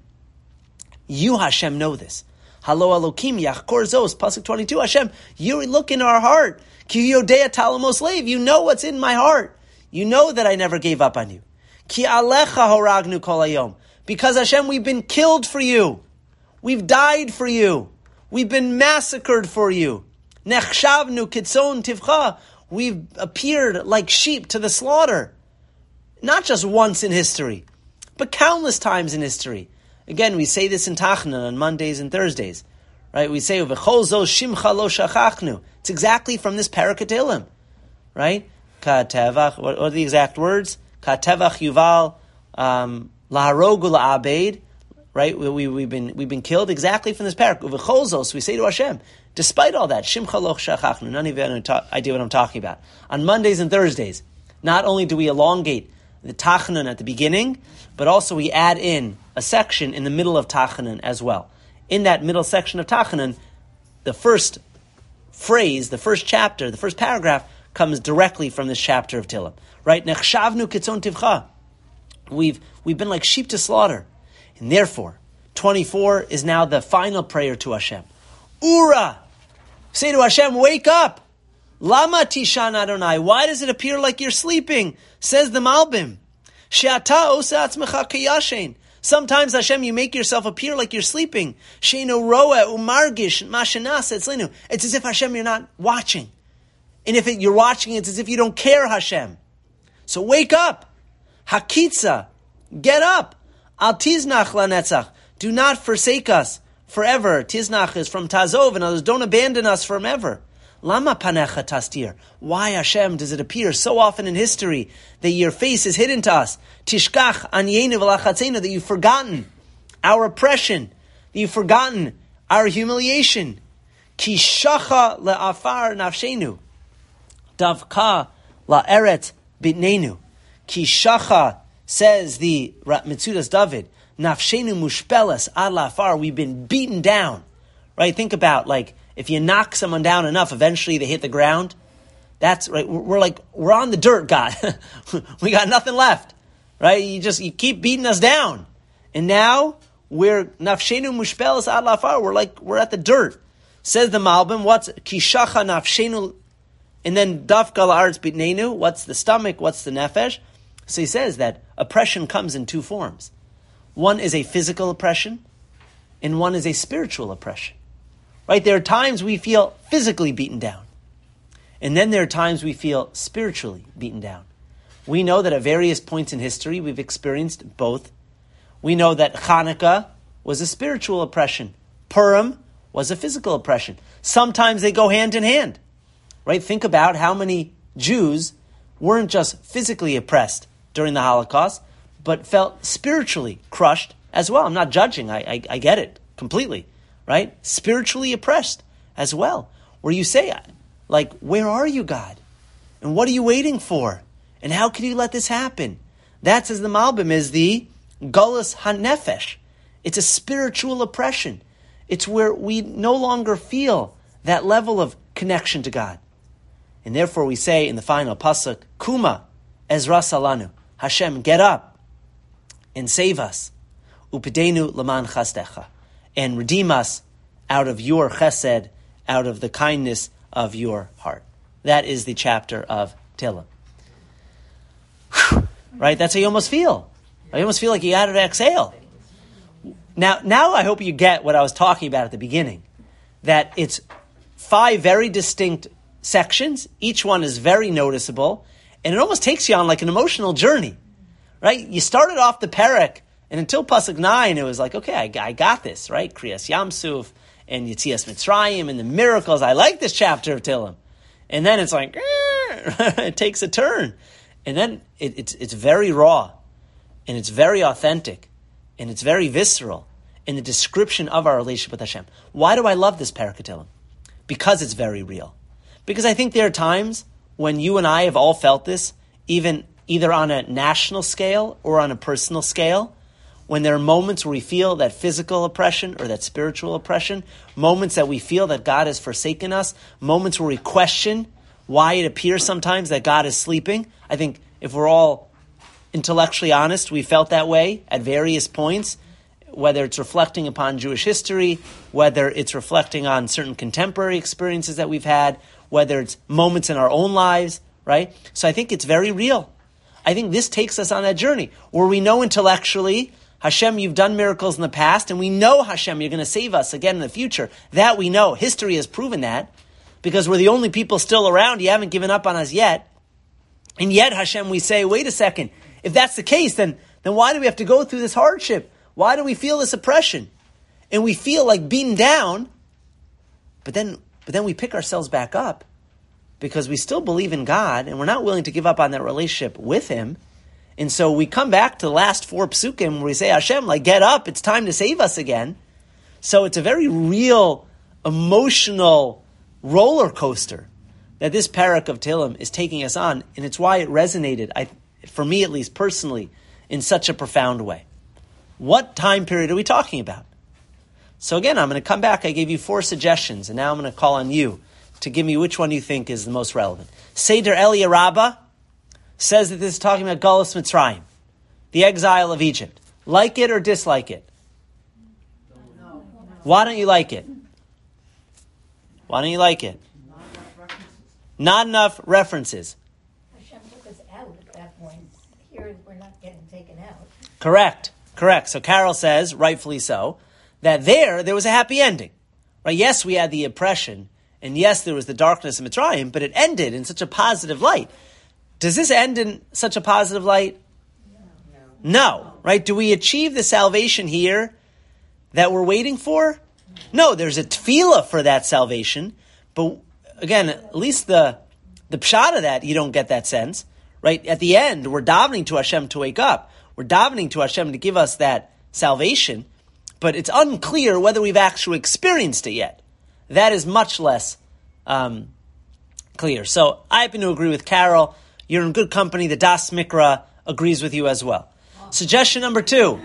You, Hashem, know this. Halo Elokim yachkor zos, pasuk twenty-two. Hashem, you look in our heart. Ki yodea talamos leiv. You know what's in my heart. You know that I never gave up on you. Ki alecha horagnu kol hayom. Because Hashem, we've been killed for you. We've died for you. We've been massacred for you. Nechshavnu kitzon tivcha. We've appeared like sheep to the slaughter. Not just once in history, but countless times in history. Again, we say this in Tachnan on Mondays and Thursdays, right? We say, "V'chol zos shimcha lo shachachnu." It's exactly from this parak Tehillim, right? Ka'tevach. What are the exact words? Ka'tevach yuval um, laharogu la'abed, right? We, we, we've been we've been killed exactly from this parak. Uvecholzos, we say to Hashem, despite all that, Shimcha loch shachachnu, none of you have any idea what I'm talking about. On Mondays and Thursdays, not only do we elongate the Tachanun at the beginning, but also we add in a section in the middle of Tachanun as well. In that middle section of Tachanun, the first phrase, the first chapter, the first paragraph comes directly from this chapter of Tehillim. Right? Nechshavnu kitzon tivcha. We've we've been like sheep to slaughter. And therefore, twenty-four is now the final prayer to Hashem. Ura! Say to Hashem, wake up! Lama tishan Adonai. Why does it appear like you're sleeping? Says the Malbim. She'ata osa atzmecha kiyashen. Sometimes, Hashem, you make yourself appear like you're sleeping. She'eno roa umargish mashenasa etzlenu. It's as if, Hashem, you're not watching. And if it, you're watching, it's as if you don't care, Hashem. So wake up. Hakitza. Get up. Al tiznach lanetzach. Do not forsake us forever. Tiznach is from tazov, and others, don't abandon us forever. Lama panecha tastir. Why, Hashem, does it appear so often in history that your face is hidden to us? Tishkach anyenu v'lachatzenu, that you've forgotten our oppression, that you've forgotten our humiliation. Kishacha le'afar nafshenu, davka la'eret bitnenu. Kishacha, says the Mitzudas David, nafshenu mushpelas ad la'afar, we've been beaten down. Right? Think about, like, if you knock someone down enough, eventually they hit the ground. That's right. We're like, we're on the dirt, God. We got nothing left. Right? You just, you keep beating us down. And now, we're, nafshenu mushpelas ad la'afar, we're like, we're at the dirt. Says the Malbim, what's, kishacha nafshenu, and then dafka la'aretz bitnenu, what's the stomach, what's the nefesh? So he says that oppression comes in two forms. One is a physical oppression, and one is a spiritual oppression. Right? There are times we feel physically beaten down. And then there are times we feel spiritually beaten down. We know that at various points in history we've experienced both. We know that Hanukkah was a spiritual oppression. Purim was a physical oppression. Sometimes they go hand in hand. Right? Think about how many Jews weren't just physically oppressed during the Holocaust, but felt spiritually crushed as well. I'm not judging. I, I, I get it completely. Right? Spiritually oppressed as well. Where you say, like, where are you, God? And what are you waiting for? And how can you let this happen? That, says the Malbim, is the Galus HaNefesh. It's a spiritual oppression. It's where we no longer feel that level of connection to God. And therefore we say in the final pasuk, Kuma, Ezra Salanu, Hashem, get up and save us. Upidenu Laman Chastecha. And redeem us out of your chesed, out of the kindness of your heart. That is the chapter of Tehillim. Right? That's how you almost feel. You almost feel like you got to exhale. Now, now I hope you get what I was talking about at the beginning. That it's five very distinct sections. Each one is very noticeable. And it almost takes you on like an emotional journey. Right? You started off the parak, and until Pasuk nine, it was like, okay, I, I got this, right? Kriyas Yamsuf and Yetzias Mitzrayim and the miracles. I like this chapter of Tehillim. And then it's like, it takes a turn. And then it, it's it's very raw, and it's very authentic, and it's very visceral in the description of our relationship with Hashem. Why do I love this parak of Tehillim? Because it's very real. Because I think there are times when you and I have all felt this, even either on a national scale or on a personal scale, when there are moments where we feel that physical oppression or that spiritual oppression, moments that we feel that God has forsaken us, moments where we question why it appears sometimes that God is sleeping. I think if we're all intellectually honest, we felt that way at various points, whether it's reflecting upon Jewish history, whether it's reflecting on certain contemporary experiences that we've had, whether it's moments in our own lives, right? So I think it's very real. I think this takes us on that journey where we know intellectually, Hashem, you've done miracles in the past, and we know, Hashem, you're going to save us again in the future. That we know. History has proven that, because we're the only people still around. You haven't given up on us yet. And yet, Hashem, we say, wait a second. If that's the case, then, then why do we have to go through this hardship? Why do we feel this oppression? And we feel like beaten down, but then, but then we pick ourselves back up because we still believe in God, and we're not willing to give up on that relationship with Him. And so we come back to the last four psukim where we say, Hashem, like, get up, it's time to save us again. So it's a very real, emotional roller coaster that this parak of Tehillim is taking us on, and it's why it resonated, I, for me at least personally, in such a profound way. What time period are we talking about? So again, I'm going to come back. I gave you four suggestions, and now I'm going to call on you to give me which one you think is the most relevant. Seder Elia Rabbah says that this is talking about Galus Mitzrayim, the exile of Egypt. Like it or dislike it? No. Why don't you like it? Why don't you like it? Not enough references. Hashem took us out at that point. Here we're not getting taken out. Correct. Correct. So Carol says, rightfully so, that there, there was a happy ending. Right? Yes, we had the oppression, and yes, there was the darkness of Mitzrayim, but it ended in such a positive light. Does this end in such a positive light? No. No. Right? Do we achieve the salvation here that we're waiting for? No, there's a tefillah for that salvation, but again, at least the the pshat of that, you don't get that sense. Right? At the end, we're davening to Hashem to wake up. We're davening to Hashem to give us that salvation, but it's unclear whether we've actually experienced it yet. That is much less um, clear. So I happen to agree with Carol. You're in good company. The Das Mikra agrees with you as well. Suggestion number two.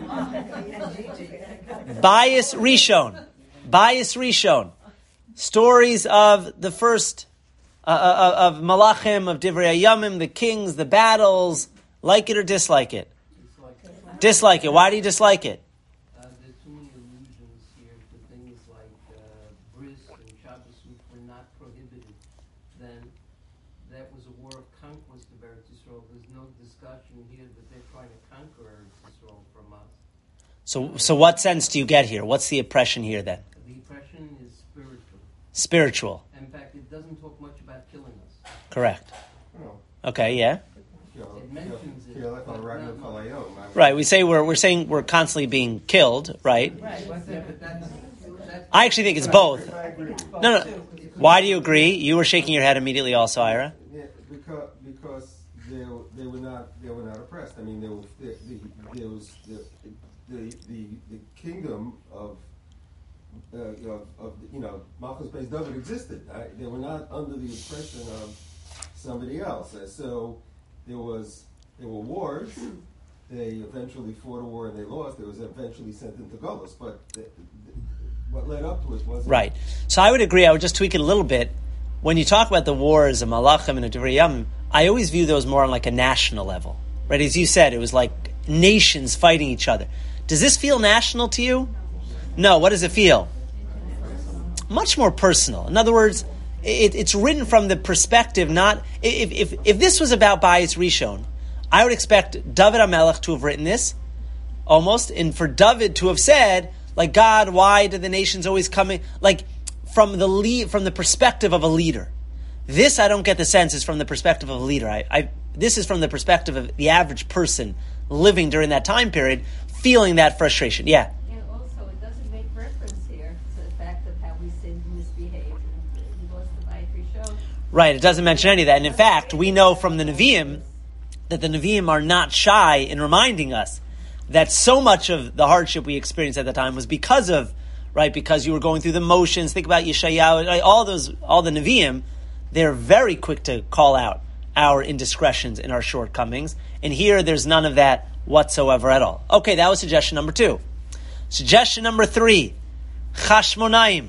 Bias Rishon. Bias Rishon. Stories of the first, uh, of Malachim, of Divrei Hayamim, the kings, the battles. Like it or dislike it? Dislike it. Dislike it. Why do you dislike it? Uh, there are too many allusions here to things like uh, bris and Shabbos, which were not prohibited then. That was a war of conquest of Eretz Yisrael. There's no discussion here that they're trying to conquer Eretz Yisrael from us. So, so what sense do you get here? What's the oppression here then? The oppression is spiritual. Spiritual. In fact, it doesn't talk much about killing us. Correct. No. Okay, yeah. It mentions it. Yeah, like on but Ragnar not- Kalayom. Right, we say we're we're saying we're constantly being killed, right? Right, but that- that's- that's- I actually think it's both. No, no. Why do you agree? You were shaking your head immediately also, Ira. Yeah, because because they they were not they were not oppressed. I mean, there was the, the, there was the the the, the kingdom of. Uh, of, of you know, Malchus Beis David existed. Right? They were not under the oppression of somebody else. And so there was there were wars. They eventually fought a war and they lost. They was eventually sent into Gullus. But the, the, what led up to it wasn't Right. So I would agree. I would just tweak it a little bit. When you talk about the wars of Malachim and of Divrei Hayamim, I always view those more on like a national level. Right? As you said, it was like nations fighting each other. Does this feel national to you? No. What does it feel? Much more personal. In other words, it, it's written from the perspective, not... If, if, if this was about Bayis Rishon, I would expect David HaMelech to have written this, almost, and for David to have said, like, God, why do the nations always come in? Like, from the lead, from the perspective of a leader. This, I don't get the sense, is from the perspective of a leader. I, I, this is from the perspective of the average person living during that time period, feeling that frustration. Yeah? And also, it doesn't make reference here to the fact of how we sinned and misbehaved and we lost the Bayit Rishon. Right, it doesn't mention any of that. And in fact, we know from the Nevi'im that the Nevi'im are not shy in reminding us that so much of the hardship we experienced at the time was because of, right, because you were going through the motions. Think about Yeshayahu, right, all those, all the Nevi'im, they're very quick to call out our indiscretions and our shortcomings. And here, there's none of that whatsoever at all. Okay, that was suggestion number two. Suggestion number three, Chashmonaim.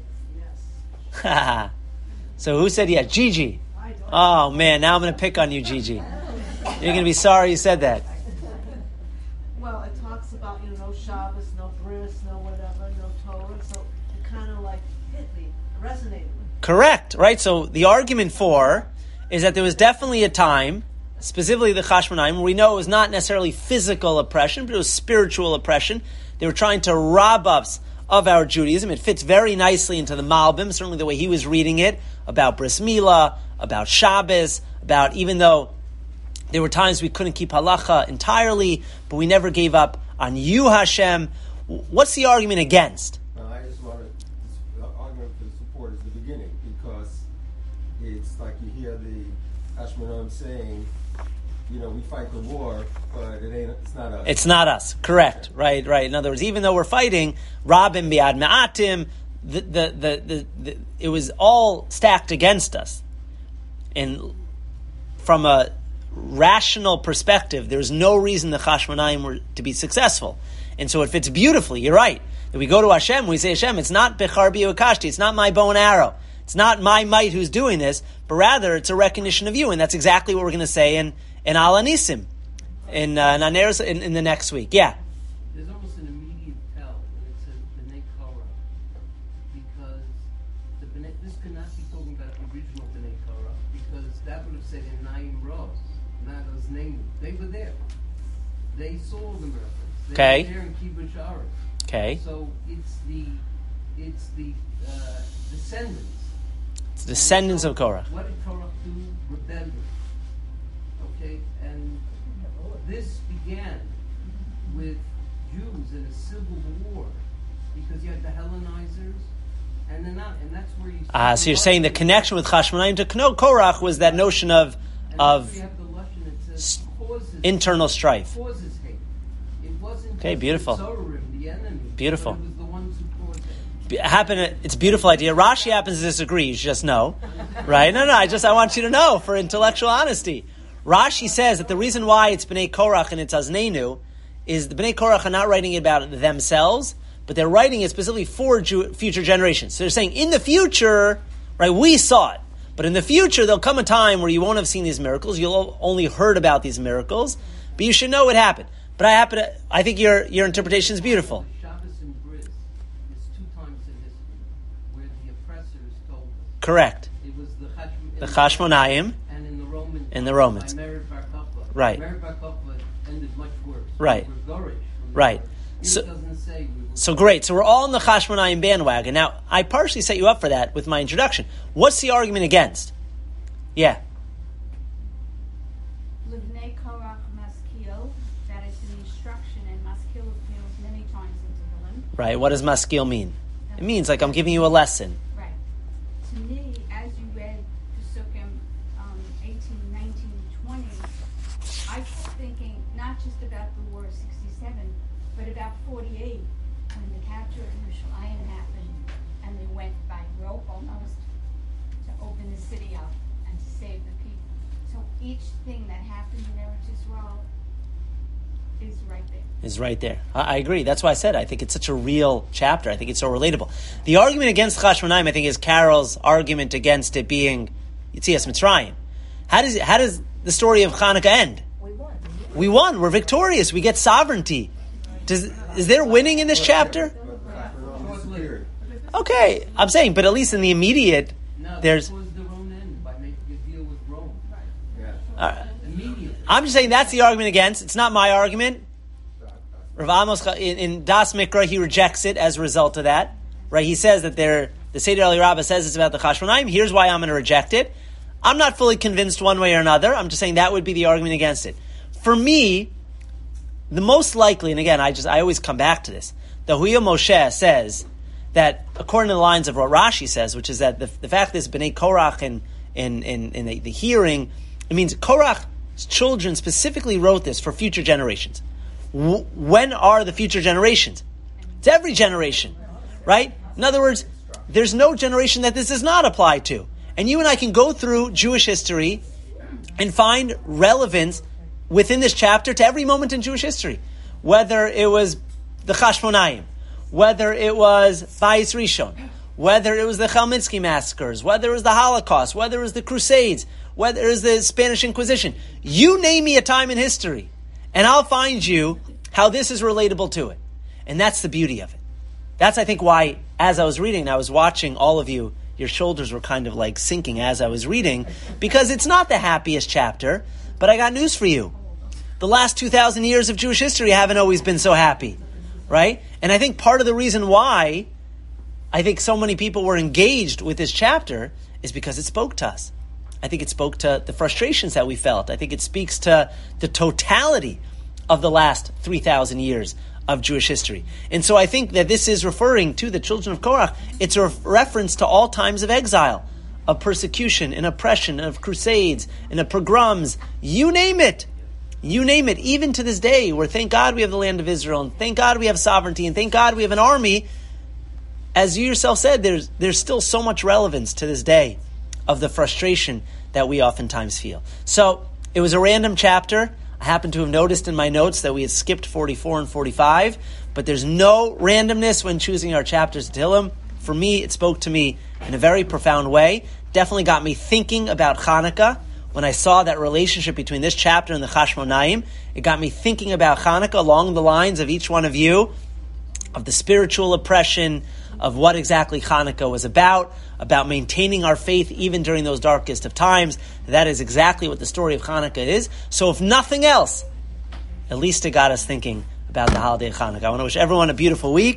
Yes. So who said yes? Gigi. Oh man, now I'm going to pick on you, Gigi. You're going to be sorry you said that. Well, it talks about, you know, no Shabbos, no bris, no whatever, no Torah, so it kind of like hit me, resonated with me. Correct, right? So the argument for is that there was definitely a time, specifically the Chashmonaim, where we know it was not necessarily physical oppression, but it was spiritual oppression. They were trying to rob us of our Judaism. It fits very nicely into the Malbim, certainly the way he was reading it, about Bris Milah, about Shabbos, about even though there were times we couldn't keep halacha entirely, but we never gave up on you, Hashem. What's the argument against? Uh, I just want to, the argument for the support is the beginning, because it's like you hear the Hashmonaim saying, you know, we fight the war, but it ain't. It's not us. It's not us. Correct. Right. Right. In other words, even though we're fighting, Rabim biad me'atim, the the, the the the it was all stacked against us. And from a rational perspective, there's no reason the Chashmonaim were to be successful. And so it fits beautifully. You're right. That we go to Hashem, we say, Hashem, it's not Bechar Biokashti, it's not my bow and arrow. It's not my might who's doing this, but rather it's a recognition of you. And that's exactly what we're going to say in, in Al Anisim, in, uh, in, Aneres, in, in the next week. Yeah. There's almost an immediate tell when it says B'nai Korah, because the B'nai, this could not be talking about the original B'nai Korah, because that would have said in Naim Ros, not as name. They were there. They saw the miracles. They Okay. were there in Kibbutz Sha'arim. Okay. So it's the it's the uh, descendants. It's the descendants And of so Korah. What did Korah do? Rebellion. Okay, and this began with Jews in a civil war because you had the Hellenizers and the not, and that's where you. Ah, so you're saying the connection with Chashmonaim to Kno- Korach was that notion of and of that's where you have the Lashon that says causes internal strife. causes hate. It wasn't Okay, just beautiful. the Tzorim, the enemy. Beautiful. But it was the ones who caused it. Be- Happen. It's a beautiful idea. Rashi happens to disagree. You should just know, right? No, no. I just I want you to know for intellectual honesty. Rashi says that the reason why it's B'nai Korach and it's Aznenu is the B'nai Korach are not writing it about themselves, but they're writing it specifically for Jew, future generations. So they're saying in the future, right? We saw it, but in the future there'll come a time where you won't have seen these miracles. You'll only heard about these miracles, but you should know what happened. But I happen to. I think your your interpretation is beautiful. Shabbos and Bris is two times in history where the oppressors told us. Correct. It was the Chashm- The Chashmonaim. and in the Romans. And the Romans. By Mered Bar Kokhba. Right. Mered Bar Kokhba ended much worse. Right. We were Gorish. Right. Here So- it doesn't say we were. So great. So we're all in the Chashmonaim bandwagon. Now, I partially set you up for that with my introduction. What's the argument against? Yeah. Livnei Korach Maskil, that is an instruction, and Maskil appears many times in Tehillim. Right. What does maskil mean? It means like I'm giving you a lesson. Right. To me, as you read Pesukim um, eighteen, nineteen, twenty, I kept thinking not just about the War of sixty-seven, but about forty-eight, when the capture of Yerushalayim happened, and they went by rope almost to open the city up and to save the people. So each thing that happened in Eretz Yisrael is right there. Is right there. I, I agree. That's why I said I think it's such a real chapter. I think it's so relatable. The argument against Chashmonaim, I think, is Carol's argument against it being Yetzias Mitzrayim. How does it, how does the story of Hanukkah end? We won. We won. We're victorious. We get sovereignty. Does, is there winning in this chapter? But Chashmonaim disappeared. Okay, I'm saying, but at least in the immediate, No, there's. that was their own end by making a deal with Rome. Yeah. Uh, Immediately. I'm just saying that's the argument against. It's not my argument. Rav Amos in, in Das Mikra, he rejects it as a result of that. Right? He says that they're, the Seder Ali Rabbah says it's about the Chashmonaim. Here's why I'm going to reject it. I'm not fully convinced one way or another. I'm just saying that would be the argument against it. For me, the most likely, and again, I just I always come back to this. The Huya Moshe says that according to the lines of what Rashi says, which is that the, the fact that it's B'nai Korach in in in, in the, the hearing, it means Korach's children specifically wrote this for future generations. W- when are the future generations? It's every generation, right? In other words, there's no generation that this does not apply to. And you and I can go through Jewish history and find relevance within this chapter to every moment in Jewish history. Whether it was the Chashmonaim, whether it was Bayis Rishon, whether it was the Chalminsky massacres, whether it was the Holocaust, whether it was the Crusades, whether it was the Spanish Inquisition. You name me a time in history, and I'll find you how this is relatable to it. And that's the beauty of it. That's, I think, why, as I was reading, I was watching all of you, your shoulders were kind of like sinking as I was reading, because it's not the happiest chapter, but I got news for you. The last two thousand years of Jewish history haven't always been so happy, right? And I think part of the reason why I think so many people were engaged with this chapter is because it spoke to us. I think it spoke to the frustrations that we felt. I think it speaks to the totality of the last three thousand years of Jewish history. And so I think that this is referring to the children of Korach. It's a reference to all times of exile, of persecution and oppression, of crusades and of pogroms, you name it. You name it, even to this day, where thank God we have the land of Israel, and thank God we have sovereignty, and thank God we have an army. As you yourself said, there's there's still so much relevance to this day of the frustration that we oftentimes feel. So, it was a random chapter. I happen to have noticed in my notes that we had skipped forty-four and forty-five, but there's no randomness when choosing our chapters of Tehillim. For me, it spoke to me in a very profound way. Definitely got me thinking about Hanukkah. When I saw that relationship between this chapter and the Chashmonaim, it got me thinking about Hanukkah along the lines of each one of you, of the spiritual oppression, of what exactly Hanukkah was about, about maintaining our faith even during those darkest of times. That is exactly what the story of Hanukkah is. So if nothing else, at least it got us thinking about the holiday of Hanukkah. I want to wish everyone a beautiful week.